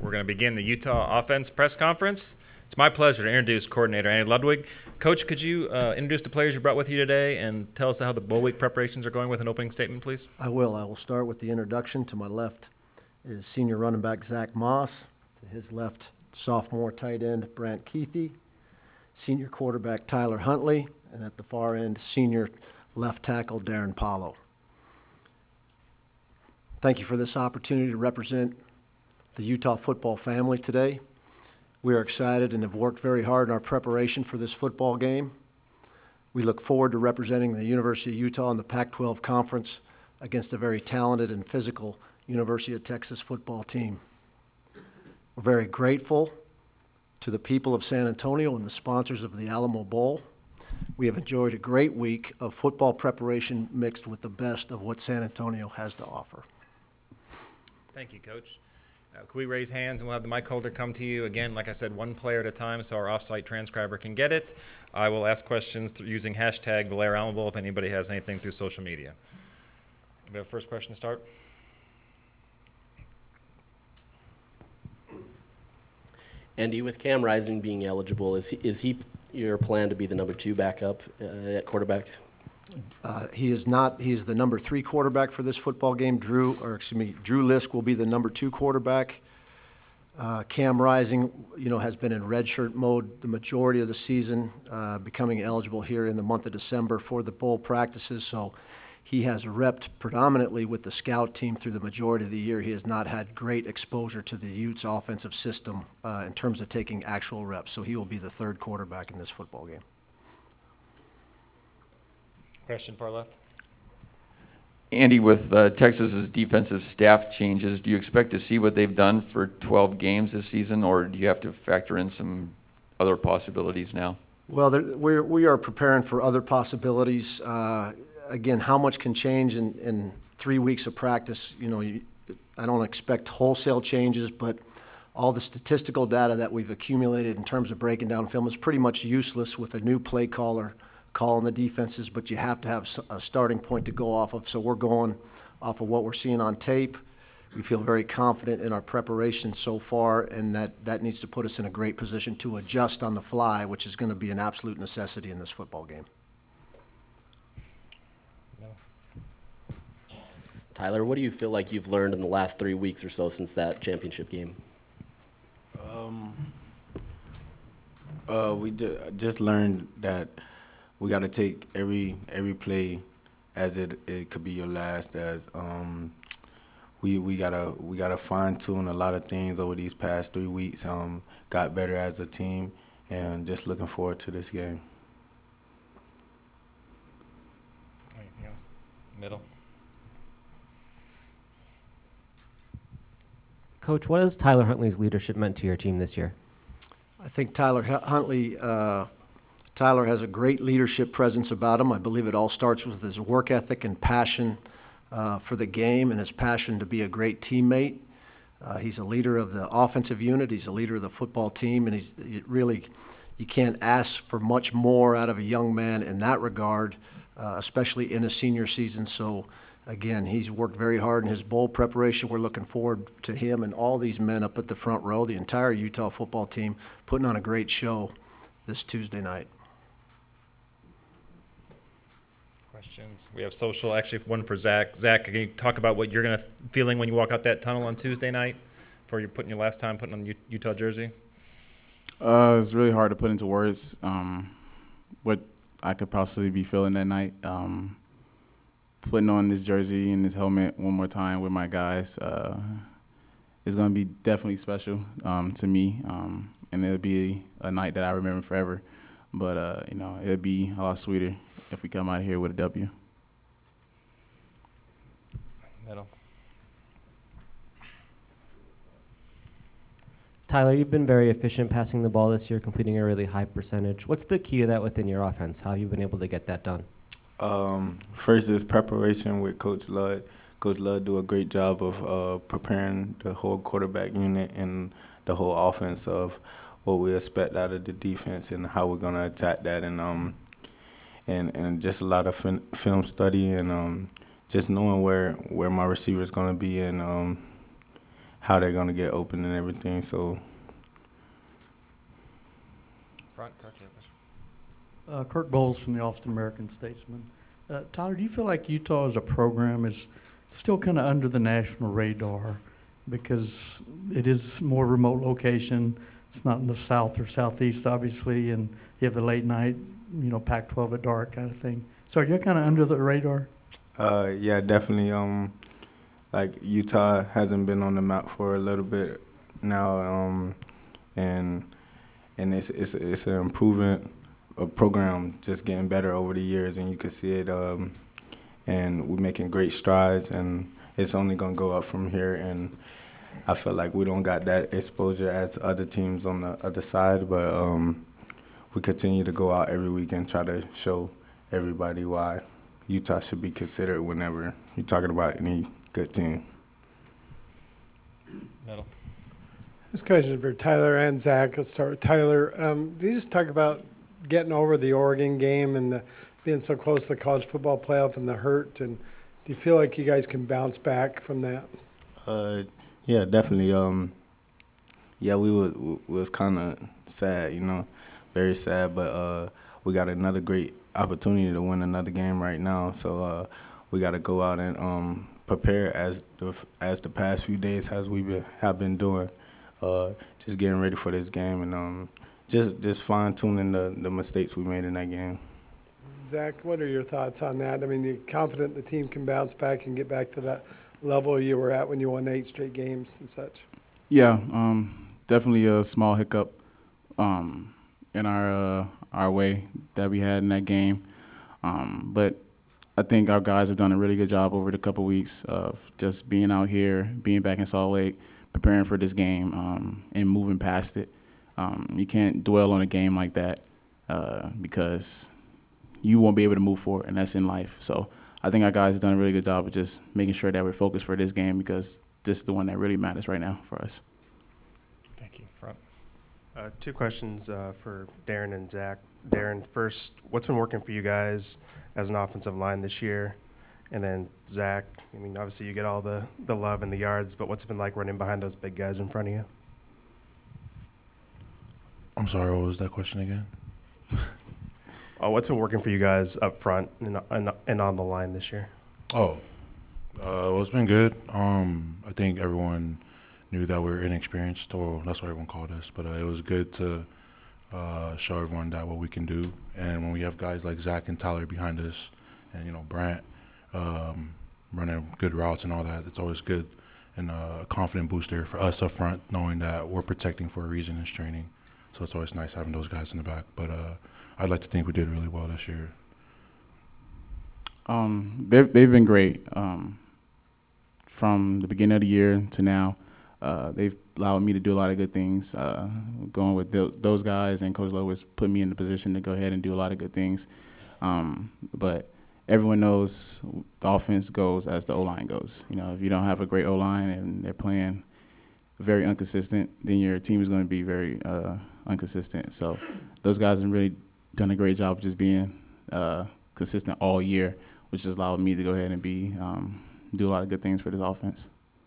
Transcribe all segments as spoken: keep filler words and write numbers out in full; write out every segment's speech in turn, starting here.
we're going to begin the Utah offense press conference. It's my pleasure to introduce coordinator Andy Ludwig. Coach, could you uh, introduce the players you brought with you today and tell us how the bowl week preparations are going with an opening statement, please? I will. I will start with the introduction. To my left is senior running back Zach Moss. To his left, sophomore tight end Brant Keithy. Senior quarterback Tyler Huntley. And at the far end, senior left tackle Darren Paulo. Thank you for this opportunity to represent the Utah football family today. We are excited and have worked very hard in our preparation for this football game. We look forward to representing the University of Utah in the Pac twelve Conference against a very talented and physical University of Texas football team. We're very grateful to the people of San Antonio and the sponsors of the Alamo Bowl. We have enjoyed a great week of football preparation mixed with the best of what San Antonio has to offer. Thank you, Coach. Uh, can we raise hands and we'll have the mic holder come to you? Again, like I said, one player at a time so our off-site transcriber can get it. I will ask questions through using hashtag Valera Alamo Bowl if anybody has anything through social media. Do we have a first question to start? Andy, with Cam Rising being eligible, is he, is he your plan to be the number two backup uh, at quarterback? Uh, he is not. He is the number three quarterback for this football game. Drew, or excuse me, Drew Lisk will be the number two quarterback. Uh, Cam Rising, you know, has been in redshirt mode the majority of the season, uh, becoming eligible here in the month of December for the bowl practices. So he has repped predominantly with the scout team through the majority of the year. He has not had great exposure to the Utes offensive system uh, in terms of taking actual reps. So he will be the third quarterback in this football game. Question far left. Andy, with uh, Texas's defensive staff changes, do you expect to see what they've done for twelve games this season, or do you have to factor in some other possibilities now? Well, there, we're, we are preparing for other possibilities. Uh, again, how much can change in, in three weeks of practice? You know, you, I don't expect wholesale changes, but all the statistical data that we've accumulated in terms of breaking down film is pretty much useless with a new play caller calling the defenses, but you have to have a starting point to go off of. So we're going off of what we're seeing on tape. We feel very confident in our preparation so far, and that, that needs to put us in a great position to adjust on the fly, which is going to be an absolute necessity in this football game. Tyler, what do you feel like you've learned in the last three weeks or so since that championship game? Um, uh, we ju- just learned that we got to take every every play as it it could be your last. As um, we we gotta we gotta fine tune a lot of things over these past three weeks. Um, got better as a team, and just looking forward to this game. Anything else? Middle. Coach, what has Tyler Huntley's leadership meant to your team this year? I think Tyler Huntley, uh, Tyler has a great leadership presence about him. I believe it all starts with his work ethic and passion uh, for the game and his passion to be a great teammate. Uh, he's a leader of the offensive unit. He's a leader of the football team, and he's it really, you can't ask for much more out of a young man in that regard, uh, especially in a senior season. So, again, he's worked very hard in his bowl preparation. We're looking forward to him and all these men up at the front row, the entire Utah football team, putting on a great show this Tuesday night. Questions? We have social, actually one for Zach. Zach, can you talk about what you're gonna feeling when you walk out that tunnel on Tuesday night before you're putting your last time putting on the Utah jersey? Uh, it's really hard to put into words um, what I could possibly be feeling that night. Um, putting on this jersey and this helmet one more time with my guys uh, is going to be definitely special um, to me, um, and it'll be a night that I remember forever. But, uh, you know, it'll be a lot sweeter if we come out here with a W. Middle. Tyler, you've been very efficient passing the ball this year, completing a really high percentage. What's the key to that within your offense? How have you been able to get that done? Um, first is preparation with Coach Ludd. Coach Ludd do a great job of uh, preparing the whole quarterback unit and the whole offense of what we expect out of the defense and how we're going to attack that, and um and and just a lot of fin- film study and um just knowing where where my receiver is going to be and um how they're gonna get open and everything. So Front, Coach, you have a question? Uh, Kirk Bowles from the Austin American Statesman. Uh, Tyler, do you feel like Utah as a program is still kind of under the national radar because it is more remote location? It's not in the south or southeast, obviously, and you have the late night, you know, Pac twelve at dark kind of thing. So are you kind of under the radar? uh, yeah, definitely. Um, like Utah hasn't been on the map for a little bit now, um, and and it's it's it's an improvement. A program just getting better over the years, and you can see it. Um, and we're making great strides, and it's only gonna go up from here. And I feel like we don't got that exposure as other teams on the other side, but um, we continue to go out every week and try to show everybody why Utah should be considered whenever you're talking about any good team. Middle. This question is for Tyler and Zach. Let's start with Tyler. Um, can you just talk about getting over the Oregon game and the, being so close to the college football playoff and the hurt? And do you feel like you guys can bounce back from that? Uh, yeah, definitely. Um, yeah, we was we was kind of sad, you know, very sad. But uh, we got another great opportunity to win another game right now. So uh, we got to go out and um, prepare as the as the past few days as we been, have been doing. Uh, just getting ready for this game and um, just just fine tuning the the mistakes we made in that game. Zach, what are your thoughts on that? I mean, you confident the team can bounce back and get back to that level you were at when you won eight straight games and such? Yeah, um, definitely a small hiccup um, in our uh, our way that we had in that game, um, but I think our guys have done a really good job over the couple weeks of just being out here, being back in Salt Lake, preparing for this game, um, and moving past it. Um, you can't dwell on a game like that uh, because you won't be able to move forward, and that's in life. So I think our guys have done a really good job of just making sure that we're focused for this game because this is the one that really matters right now for us. Thank you. Front. Uh, two questions uh, for Darren and Zach. Darren, first, what's been working for you guys as an offensive line this year? And then Zach, I mean, obviously you get all the, the love and the yards, but what's it been like running behind those big guys in front of you? I'm sorry, what was that question again? Oh, what's been working for you guys up front and, and, and on the line this year? Oh, uh, well, it's been good. Um, I think everyone knew that we were inexperienced, or that's what everyone called us. But uh, it was good to uh, show everyone that what we can do. And when we have guys like Zach and Tyler behind us, and you know Brant um, running good routes and all that, it's always good and a confident booster for us up front, knowing that we're protecting for a reason in training. So it's always nice having those guys in the back. But uh, I'd like to think we did really well this year. Um, they've they've been great um, from the beginning of the year to now. Uh, they've allowed me to do a lot of good things. Uh, going with th- those guys and Coach Lowe has put me in the position to go ahead and do a lot of good things. Um, but everyone knows the offense goes as the O-line goes. You know, if you don't have a great O-line and they're playing very inconsistent, then your team is going to be very uh, inconsistent. So those guys have really done a great job of just being uh, consistent all year, which has allowed me to go ahead and be um, do a lot of good things for this offense.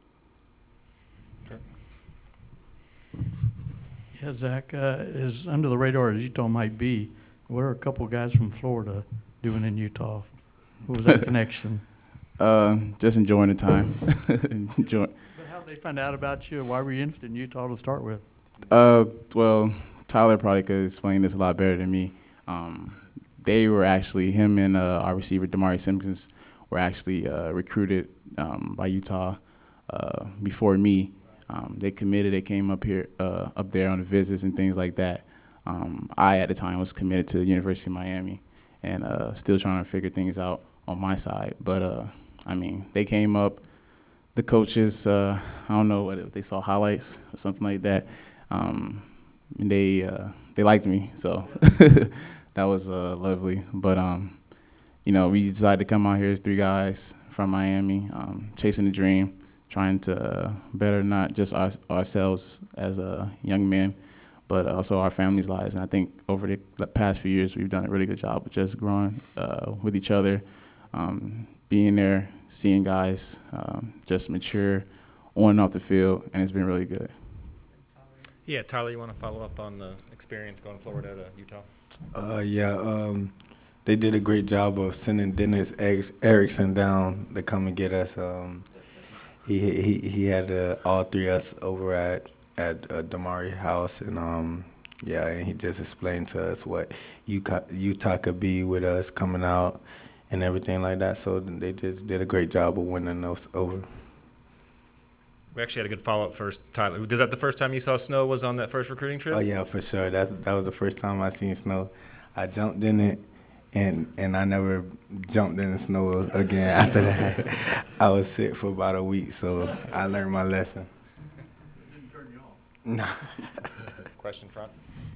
Yeah, Zach, uh, as under the radar as Utah might be, what are a couple guys from Florida doing in Utah? What was that connection? Uh, just enjoying the time. Enjoy. But how did they find out about you? Why were you interested in Utah to start with? Uh, well, Tyler probably could explain this a lot better than me. Um, they were actually, him and uh, our receiver, Damari Simpkins, were actually uh, recruited um, by Utah uh, before me. Um, they committed, they came up here, uh, up there on the visits and things like that. Um, I, at the time, was committed to the University of Miami and uh, still trying to figure things out on my side. But, uh, I mean, they came up, the coaches, uh, I don't know what if they saw highlights or something like that. Um, and they uh, they liked me, so that was uh, lovely. But, um, you know, we decided to come out here as three guys from Miami, um, chasing the dream, trying to uh, better not just our, ourselves as uh, young men, but also our families' lives. And I think over the, the past few years, we've done a really good job of just growing uh, with each other, um, being there, seeing guys um, just mature on and off the field, and it's been really good. Yeah, Tyler, you want to follow up on the experience going Florida to Utah? Uh, yeah, um, they did a great job of sending Dennis Eriks- Erickson down to come and get us. Um, he he he had uh, all three of us over at at uh, Damari House, and um, yeah, and he just explained to us what Utah, Utah could be with us coming out and everything like that. So they just did a great job of winning us over. We actually had a good follow-up first, Tyler. Was that the first time you saw snow was on that first recruiting trip? Oh yeah, for sure. That's that was the first time I seen snow. I jumped in it, and and I never jumped in the snow again after that. I was sick for about a week, so I learned my lesson. Didn't turn you off. No. Question front.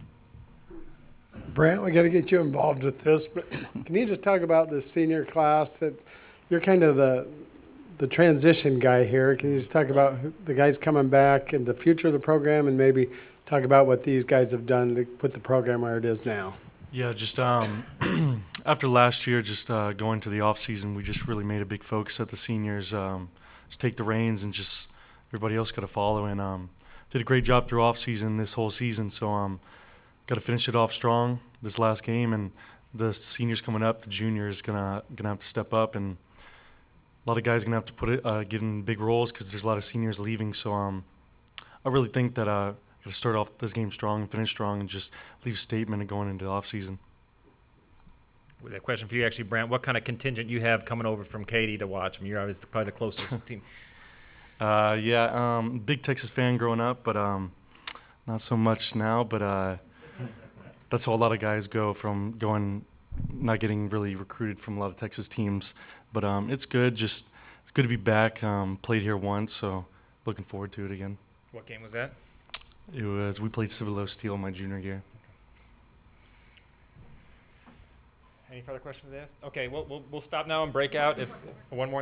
Brant, we got to get you involved with this, but can you just talk about the senior class? That you're kind of the the transition guy here. Can you just talk about who- the guys coming back and the future of the program, and maybe talk about what these guys have done to put the program where it is now? Yeah, just um, after last year, just uh, going to the off season, we just really made a big focus at the seniors. Um, just take the reins and just everybody else got to follow. And um, did a great job through off season this whole season. So um, got to finish it off strong this last game. And the seniors coming up, the juniors gonna gonna have to step up, and a lot of guys gonna have to put it uh, get in big roles because there's a lot of seniors leaving. So um, I really think that uh, got to start off this game strong and finish strong, and just leave a statement and going into the off season. With a question for you, actually, Brant. What kind of contingent you have coming over from Katy to watch? I mean, you're obviously probably the closest team. Uh, yeah, um, big Texas fan growing up, but um, not so much now. But uh, that's how a lot of guys go from going, not getting really recruited from a lot of Texas teams. But um, it's good. Just it's good to be back. Um, played here once, so looking forward to it again. What game was that? It was we played Cibolo Steel my junior year. Any further questions to ask? Okay, we'll, we'll, we'll stop now and break out if one more.